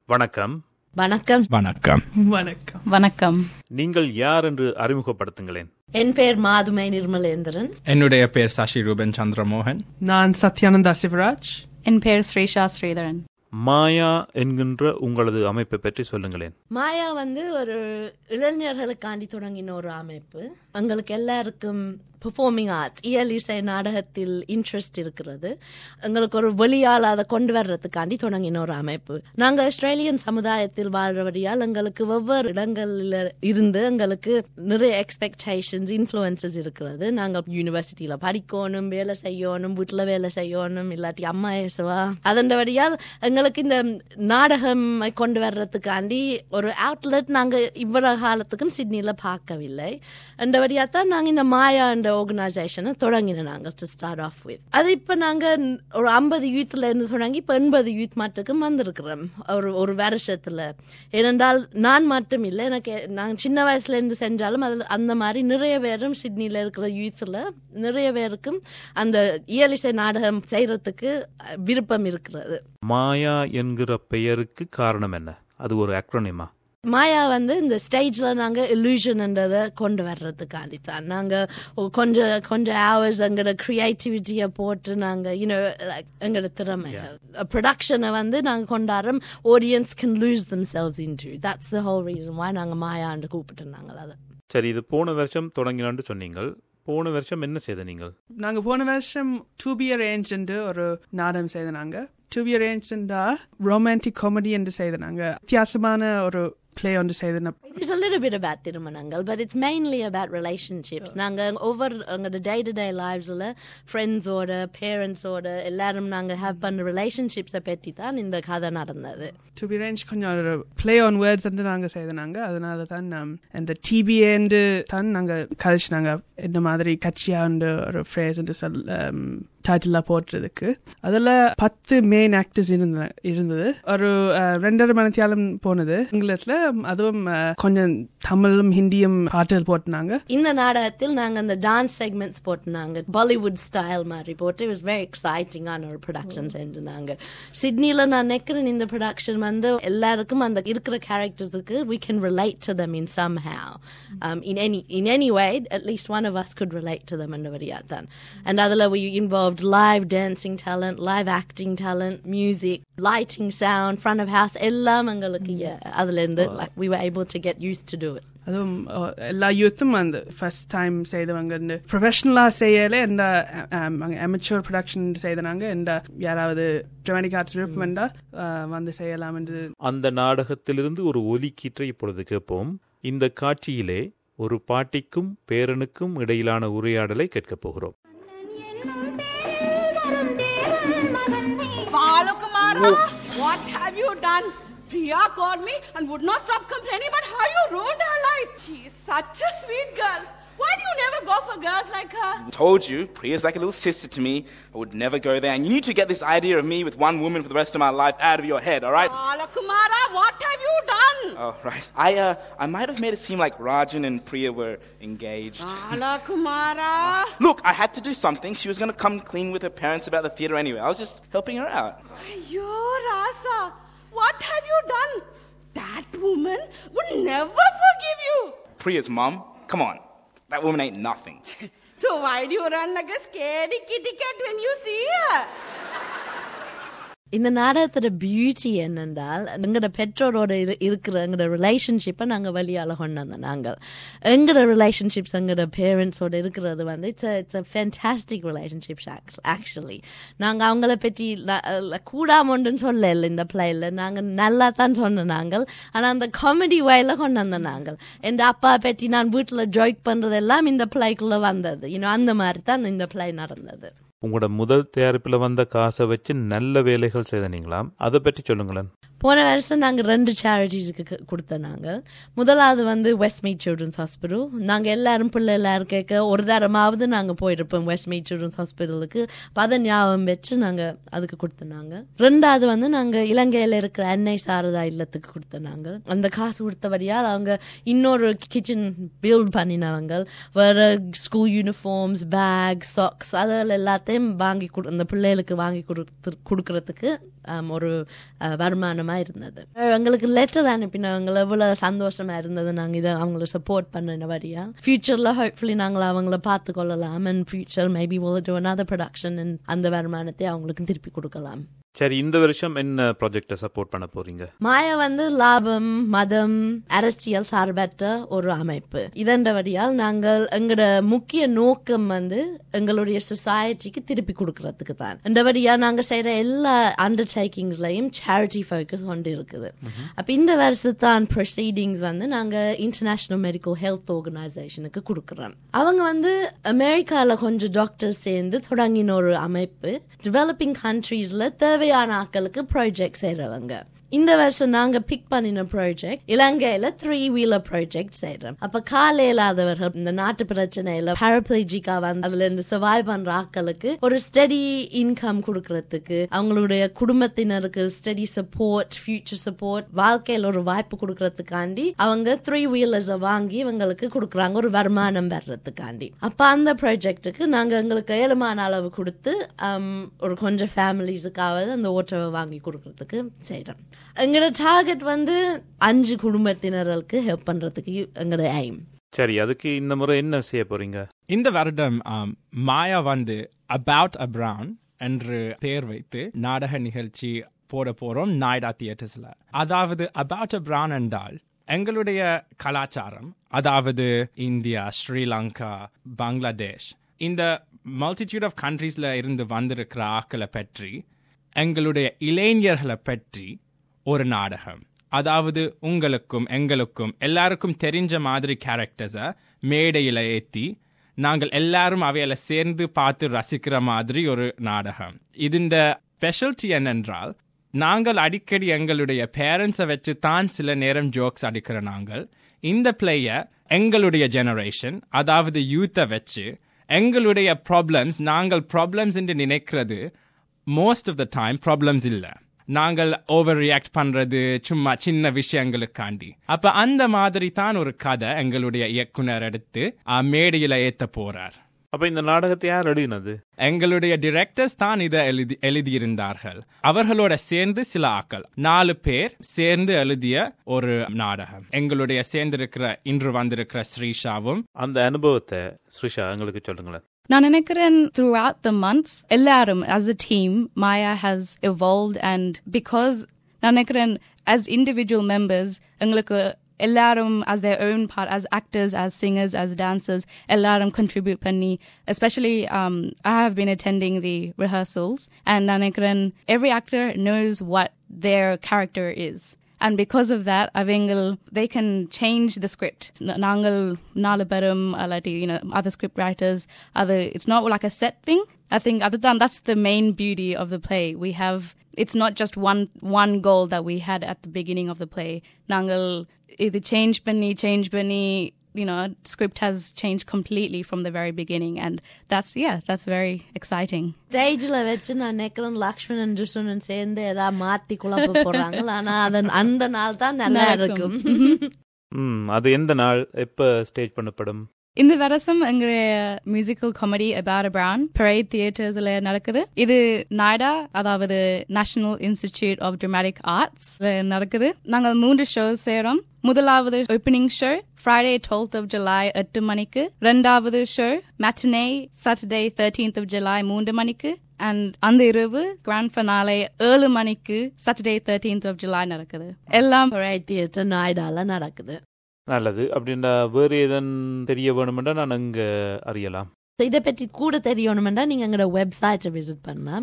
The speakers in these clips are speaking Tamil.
வணக்கம். வணக்கம். வணக்கம். வணக்கம். வணக்கம். நீங்கள் யார் என்று அறிமுகப்படுத்துங்களேன். என் பெயர் மாதுமை நிர்மலேந்திரன். என்னுடைய பெயர் சசி ரூபன் சந்திரமோகன். நான் சத்யானந்தா சிவராஜ். என் பெயர் ஸ்ரீஷா ஸ்ரீதரன். மாயா என்கின்ற உங்களது அமைப்பை பற்றி சொல்லுங்களேன். மாயா ஒரு இளைஞர்களுக்காண்டி தொடங்கின ஒரு அமைப்பு. எங்களுக்கு எல்லாருக்கும் பெர்ஃபார்மிங் ஆர்ட்ஸ், இயலிசை நாடகத்தில் இன்ட்ரெஸ்ட் இருக்கிறது. எங்களுக்கு ஒரு வெளியால் அதை கொண்டு வர்றதுக்காண்டி தொடங்கின ஒரு அமைப்பு. நாங்கள் ஆஸ்திரேலியன் சமுதாயத்தில் வாழ்றபடியால் எங்களுக்கு வெவ்வேறு இடங்களில் இருந்து எங்களுக்கு நிறைய எக்ஸ்பெக்டேஷன்ஸ், இன்ஃப்ளூயன்சஸ் இருக்கிறது. நாங்கள் யூனிவர்சிட்டியில் படிக்கணும், வேலை செய்யணும், வீட்டில் வேலை செய்யணும், இல்லாட்டி அம்மா ஏசுவா. அதன்படியால் எங்களுக்கு இந்த நாடகம் கொண்டு வர்றதுக்காண்டி ஒரு அவுட்லெட் நாங்கள் இவ்வளவு காலத்துக்கும் சிட்னியில் பார்க்கவில்லை. என்றபடியாக தான் நாங்கள் இந்த மாயா என்ற ஆர்கனைசேஷனை தொடங்கின நாங்கள் டு ஸ்டார்ட் ஆஃப் வித். அது இப்போ நாங்கள் ஒரு 50 யூத்ல இருந்து தொடங்கி இப்போ 80 யூத் மட்டுக்கும் வந்திருக்கிறோம் ஒரு வருஷத்துல. ஏனென்றால் நான் மட்டும் இல்லை, எனக்கு நாங்கள் சின்ன வயசுல இருந்து செஞ்சாலும் அதில் அந்த மாதிரி நிறைய பேரும் சிட்னியில் இருக்கிற யூத்தில் நிறைய பேருக்கும் அந்த இயலிசை நாடகம் செய்யறதுக்கு விருப்பம் இருக்கிறது. மாயா என்கிற பெயருக்கு காரணம் என்ன? அது ஒரு அக்ரோனிமா? மாயா இந்த ஸ்டேஜில் நாங்கள் இல்யூஷன்ன்றதை கொண்டு வர்றதுக்காண்டி தான் நாங்கள் கொஞ்சம் ஹவர்ஸ் எங்களோட க்ரியேட்டிவிட்டியை போட்டு நாங்கள் எங்களோட திறமைகள் ப்ரொடக்ஷனை நாங்கள் கொண்டாடுறோம். Audience can lose themselves into. That's the whole reason why நாங்கள் மாயான்னு கூப்பிட்டு நாங்கள் அதை. சரி, இது போன வருஷம் தொடங்கினான்னு சொன்னீங்கள். போன வருஷம் என்ன செய்த நீங்கள்? நாங்கள் போன வருஷம் டு பி அரேஞ்ச் ஒரு நாடகம் செய்த. நாங்கள் டு பி அரேஞ்ச்டா ரொமான்டிக் காமெடி என்று செய்த. நாங்கள் வித்தியாசமான ஒரு play on to say that it's a little bit about திருமணங்கள், but it's mainly about relationships. நாங்க over the day to day lives ல friends ஓட parents ஓட எல்லாரும் நாங்க have பண்ண relationships பத்தி தான் இந்த கதை நடந்தது. to be arranged கொஞ்சம் ஒரு play on words என்று நாங்க செய்த. நாங்க அதனால தான் அந்த TBA என்று தான் நாங்க கழிச்சு நாங்க இந்த மாதிரி கட்சியா ஒரு phrase என்று டைட்டிலாக போட்டுறதுக்கு. அதில் 10 மெயின் ஆக்டர்ஸ் இருந்தது. ஒரு 2.5 மணித்தியாலம் போனது இங்கிலீஷில். அதுவும் கொஞ்சம் தமிழும் ஹிந்தியும் பாட்டுகள் போட்டுனாங்க. இந்த நாடகத்தில் நாங்கள் அந்த டான்ஸ் செக்மெண்ட்ஸ் போட்டுனாங்க, பாலிவுட் ஸ்டைல் மாதிரி போட்டு. இட் வாஸ் வெரி எக்ஸைட்டிங்கான ஒரு ப்ரொடக்ஷன் செஞ்சுனாங்க. சிட்னியில் நான் நினைக்கிறேன் இந்த ப்ரொடக்ஷன் எல்லாருக்கும் அந்த இருக்கிற கேரக்டர்ஸுக்கு we can relate to them in somehow. In any way, at least one of us could relate to them. And அதில் we involved live dancing talent, live acting talent, music, lighting, sound, front of house, எல்லாம் எங்களுக்கு அதுல இருந்து like we were able to get used to do it. அதுவும் எல்லா யூத்தும் அந்த ஃபர்ஸ்ட் டைம் செய்தவங்க. இந்த ப்ரொஃபஷனலாக செய்யல இந்த அமெச்சூர் ப்ரொடக்ஷன் செய்தனாங்க. இந்த யாராவது ட்ராமாட்டிக் ஆர்ட்ஸ் விருப்பம் வந்து செய்யலாம் என்று. அந்த நாடகத்திலிருந்து ஒரு ஒலிக்கீற்றை இப்பொழுது கேட்போம். இந்த காட்சியிலே ஒரு பாட்டிக்கும் பேரனுக்கும் இடையிலான உரையாடலை கேட்கப் போகிறோம். Balakumara, what have you done? Priya called me and would not stop complaining about how you ruined her life. She is such a sweet girl. Why do you never go for girls like her? I told you, Priya's like a little sister to me. I would never go there. And you need to get this idea of me with one woman for the rest of my life out of your head, all right? Balakumara, what have you done? Oh, right. I might have made it seem like Rajan and Priya were engaged. Balakumara. Look, I had to do something. She was going to come clean with her parents about the theatre anyway. I was just helping her out. Ayyo, Rasa. What have you done? That woman would never forgive you. Priya's mum? Come on. That woman ain't nothing. So why do you run like a scaredy kitty cat when you see her? இந்த நாடகத்தோட பியூட்டி என்னென்றால் எங்களோட பெற்றோரோட இருக்கிற எங்களோட ரிலேஷன்ஷிப்பை நாங்கள் வழியால் கொண்டு வந்தோம். நாங்கள் எங்களோட ரிலேஷன்ஷிப்ஸ் எங்களோட பேரண்ட்ஸோட இருக்கிறது it's a fantastic relationships actually. நாங்கள் அவங்கள பற்றி கூடாமொண்டுன்னு சொல்ல இல்லை இந்த பிளேயில். நாங்கள் நல்லா தான் சொன்னோம் நாங்கள். ஆனால் அந்த காமெடி வேயில் கொண்டு வந்தோம் நாங்கள். என் அப்பா பற்றி நான் வீட்டில் ஜோக் பண்ணுறதெல்லாம் இந்த பிளேக்குள்ளே வந்தது. அந்த மாதிரி தான் இந்த பிளே நடந்தது. உங்களோட முதல் தயாரிப்பில் வந்த காசை வச்சு நல்ல வேலைகள் செய்தீங்களாம், அதை பற்றி சொல்லுங்களேன். போன வருஷம் நாங்கள் 2 சேரிட்டிஸுக்கு கொடுத்தோம். நாங்கள் முதலாவது வெஸ்ட்மீட் சில்ட்ரன்ஸ் ஹாஸ்பிட்டல். நாங்கள் எல்லாரும் பிள்ளை எல்லாரும் கேட்க ஒரு தரமாவது நாங்கள் போயிருப்போம் வெஸ்ட்மீட் சில்ட்ரன்ஸ் ஹாஸ்பிட்டலுக்கு. அதை ஞாபகம் வச்சு நாங்கள் அதுக்கு கொடுத்தோம். 2வது நாங்கள் இலங்கையில் இருக்கிற அன்னை சாரதா இல்லத்துக்கு கொடுத்தோம். நாங்கள் அந்த காசு கொடுத்தபடியால் அவங்க இன்னொரு கிச்சன் பில்ட் பண்ணினவங்க. வேறு ஸ்கூல் யூனிஃபார்ம்ஸ், பேக், சாக்ஸ் அதெல்லாம் எல்லாத்தையும் வாங்கி அந்த பிள்ளைகளுக்கு வாங்கி கொடுக்கறதுக்கு ஒரு வருமானமாக இருந்தது. எங்களுக்கு லெட்டர் அனுப்பினவங்க எவ்வளோ சந்தோஷமாக இருந்தது. நாங்கள் இதை அவங்கள சப்போர்ட் பண்ணினபடியா ஃபியூச்சரில் ஹோப்ஃபுல்லி நாங்கள் அவங்கள பார்த்து கொள்ளலாம். And future maybe we'll do another production and அந்த வருமானத்தை அவங்களுக்கு திருப்பி கொடுக்கலாம். சரி, இந்த வருஷம் என்ன ப்ராஜெக்டை சப்போர்ட் பண்ண போறீங்க? மாயா லாபம், மதம், அரசியல் சார்பற்ற ஒரு அமைப்பு. இதண்டபடியால் நாங்கள் எங்களோட முக்கிய நோக்கம் எங்களுடைய சொசைட்டிக்கு திருப்பி கொடுக்கறதுக்கு தான். இந்தபடியா நாங்கள் செய்யற எல்லா அண்டர்டேக்கிங்ஸ்லயும் சேரிட்டி ஃபோக்கஸ் கொண்டு இருக்குது. அப்ப இந்த வருஷத்தான் ப்ரொசீடிங்ஸ் நாங்க இன்டர்நேஷனல் மெடிக்கல் ஹெல்த் ஆர்கனைசேஷனுக்கு கொடுக்குறோம். அவங்க அமெரிக்கால கொஞ்சம் டாக்டர்ஸ் சேர்ந்து தொடங்கின ஒரு அமைப்பு. டெவலப்பிங் கண்ட்ரீஸ்ல தேவையான ஆட்களுக்கு ப்ராஜெக்ட் செய்யறவங்க. இந்த வருஷம் நாங்க பிக் பண்ணின ப்ராஜெக்ட் இலங்கையில 3-wheeler ப்ராஜெக்ட் செய்யறோம். அப்ப கால இல்லாதவர்கள், இந்த நாட்டு பிரச்சனையில பாராப்ளஜிக்கா அதுல இருந்து சர்வைவ் பண்ற ஆட்களுக்கு ஒரு ஸ்டடி இன்கம் கொடுக்கறதுக்கு, அவங்களுடைய குடும்பத்தினருக்கு ஸ்டடி சப்போர்ட், ஃபியூச்சர் சப்போர்ட், வாழ்க்கையில ஒரு வாய்ப்பு கொடுக்கறதுக்காண்டி அவங்க 3-wheelers வாங்கி இவங்களுக்கு கொடுக்குறாங்க, ஒரு வருமானம் வர்றதுக்காண்டி. அப்ப அந்த ப்ராஜெக்டுக்கு நாங்க எங்களுக்கு ஏழுமான அளவு கொடுத்து ஒரு கொஞ்சம் ஃபேமிலிஸுக்காவது அந்த ஓட்டோவை வாங்கி கொடுக்கறதுக்கு செய்யறோம். எங்களோட டார்கெட் 5 குடும்பத்தினர்களுக்கு ஹெல்ப் பண்றதுக்கு எங்களோட எய்ம். சரி, அதுக்கு இந்த முறை என்ன செய்ய போறீங்க? இந்த வருடம் மாயா அபவுட் அ பிரவுன் என்று பெயர் வைத்து நாடக நிகழ்ச்சி போட போறோம் நாய்டா தியேட்டர்ஸ்ல. அதாவது அபவுட் அ பிரவுன் என்றால் எங்களுடைய கலாச்சாரம், அதாவது இந்தியா, ஸ்ரீலங்கா, பங்களாதேஷ், இந்த மல்டிடியூட் ஆஃப் கண்ட்ரீஸ்ல இருந்து வந்திருக்கிற ஆக்களை பற்றி, எங்களுடைய இளைஞர்களை பற்றி ஒரு நாடகம். அதாவது உங்களுக்கும் எங்களுக்கும் எல்லாருக்கும் தெரிஞ்ச மாதிரி கேரக்டர்ஸை மேடையில் ஏற்றி நாங்கள் எல்லாரும் அவையில சேர்ந்து பார்த்து ரசிக்கிற மாதிரி ஒரு நாடகம். இந்த ஸ்பெஷாலிட்டி என்னென்றால், நாங்கள் அடிக்கடி எங்களுடைய பேரண்ட்ஸை வச்சு தான் சில நேரம் ஜோக்ஸ் அடிக்கிற நாங்கள் இந்த பிளேயை எங்களுடைய ஜெனரேஷன், அதாவது யூத்தை வச்சு எங்களுடைய ப்ராப்ளம்ஸ், நாங்கள் ப்ராப்ளம்ஸ் என்று நினைக்கிறது most of the time problems இல்லை, நாங்கள் ஓவர் ரியாக்ட் பண்றது சும்மா சின்ன விஷயங்களுக்காண்டி. அப்ப அந்த மாதிரி தான் ஒரு கதை எங்களுடைய இயக்குனர் எடுத்து மேடையில ஏத்த போறார். அப்ப இந்த நாடகத்தை யார் எழுதினது? எங்களுடைய டிரெக்டர்ஸ் தான் இதை எழுதியிருந்தார்கள். அவர்களோட சேர்ந்து சில ஆக்கள் 4 பேர் சேர்ந்து எழுதிய ஒரு நாடகம். எங்களுடைய சேர்ந்திருக்கிற இன்று வந்திருக்கிற ஸ்ரீஷாவும். அந்த அனுபவத்தை ஸ்ரீஷா எங்களுக்கு சொல்லுங்களேன். நான் நினைக்கிறேன் throughout the months எல்லாரும் as a team Maya has evolved, and because நான் நினைக்கிறேன் as individual members எங்களுக்கு எல்லாரும் as their own part, as actors, as singers, as dancers, எல்லாரும் contribute பண்ணி, especially I have been attending the rehearsals, and நான் நினைக்கிறேன் every actor knows what their character is. And because of that, they can change the script. Nangal nalaparam, other script writers, it's not like a set thing. I think that's the main beauty of the play. It's not just one goal that we had at the beginning of the play. Nangal either change banni, script has changed completely from the very beginning, and that's very exciting. ஸ்டேஜ்ல வச்சு நான் நினைக்கிறேன் லக்ஷ்மணன் ஜுசுனன் சேர்ந்து ஏதாவது மாத்தி குழப்ப போறாங்க. ஆனா அந்த நாள் தான் நல்லா இருக்கும். அது எந்த நாள், எப்ப ஸ்டேஜ் பண்ணப்படும்? இந்த வருஷம் எங்களுடைய musical comedy about a brown parade தியேட்டர்ஸ்ல நடக்குது. இது நாய்டா, அதாவது national institute of dramatic arts நடக்குது. நாங்கள் 3 ஷோஸ் செய்யறோம். முதலாவது opening show Friday 12th of July 8 மணிக்கு, ரெண்டாவது show matinee Saturday 13th of July 3 மணிக்கு, and அந்த இரவு கிராண்ட் ஃபினாலே 7 மணிக்கு Saturday 13th of July நடக்குது. எல்லாம் தியேட்டர் நாய்டால நடக்குது. நல்லது. அப்படின்னா வேறு ஏதன் தெரிய வேணுமென்றா நான் அங்க அறியலாம். இதை பற்றி கூட தெரியணுமென்றா நீங்க எங்களோட வெப்சைட்டை விசிட் பண்ணலாம்,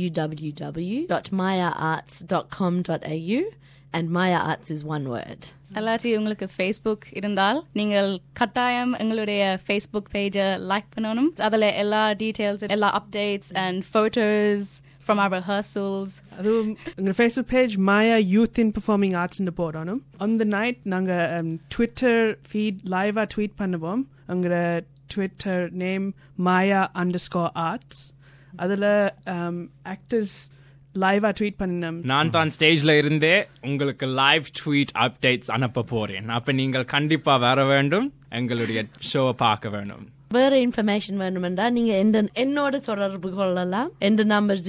www.mayaarts.com.au, and Maya Arts is one word. எல்லாத்தையும் உங்களுக்கு Facebook இருந்தால் நீங்கள் கட்டாயம் எங்களுடைய Facebook பேஜை லைக் பண்ணணும். அதில் எல்லா டீட்டெயில்ஸ், எல்லா updates and photos from our rehearsals. அதுவும் எங்கள் Facebook page Maya Youth in Performing Arts ன்னு போடணும். On the night நாங்கள் Twitter feed லைவாக ட்வீட் பண்ணுவோம். எங்களோட Twitter நேம் Maya_Arts. அதில் ஆக்டர்ஸ் லைவா ட்வீட் பண்ணணும். நான் தான் ஸ்டேஜ்ல இருந்தே உங்களுக்கு லைவ் ட்வீட் அப்டேட்ஸ் அனுப்ப போறேன். அப்ப நீங்கள் கண்டிப்பா வர வேண்டும். எங்களுடைய ஷோவை பார்க்க வேணும். வேற இன்ஃபர்மேஷன் வேணுமெண்டா நீங்க என்னோட தொடர்பு கொள்ளலாம். எந்த நம்பர்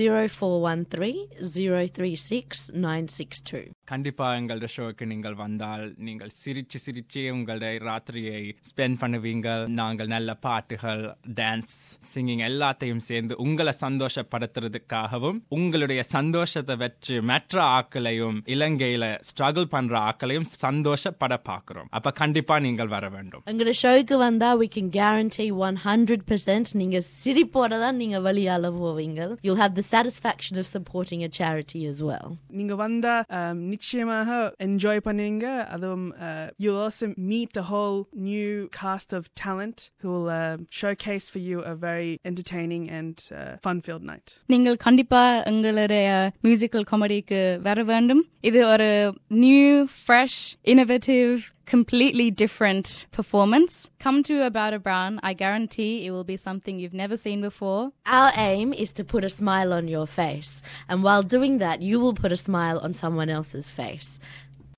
0413-036-962. கண்டிப்பா எங்களோட ஷோக்கு நீங்கள் வந்தால் நீங்கள் சிரிச்சு உங்களுடைய ராத்திரியை ஸ்பெண்ட் பண்ணுவீங்க. நாங்கள் நல்ல பாட்டுகள், டான்ஸ், சிங்கிங் எல்லாத்தையும் சேர்ந்து உங்களை சந்தோஷப்படுத்துறதுக்காகவும் உங்களுடைய சந்தோஷத்தை வச்சு மற்ற ஆக்களையும் இலங்கையில ஸ்ட்ரகிள் பண்ற ஆக்களையும் சந்தோஷப்பட பாக்குறோம். அப்ப கண்டிப்பா நீங்கள் வர வேண்டும். எங்களோட ஷோக்கு வந்தா we can guarantee 100% நீங்க சிரிப்போட தான் நீங்க வெளியால போவீங்க. You'll have the satisfaction of supporting a charity as well. நீங்க வந்தா நிச்சயமாக என்ஜாய் பண்ணுவீங்க. அதுவும் you'll also meet a whole new cast of talent who will showcase for you a very entertaining and fun-filled night. நீங்கள் கண்டிப்பா எங்களுடைய மியூசிக்கல் காமெடிக்கு வர வேண்டும். இது ஒரு new, fresh, innovative, completely different performance. Come to About a Brown. I guarantee it will be something you've never seen before. Our aim is to put a smile on your face. And while doing that, you will put a smile on someone else's face.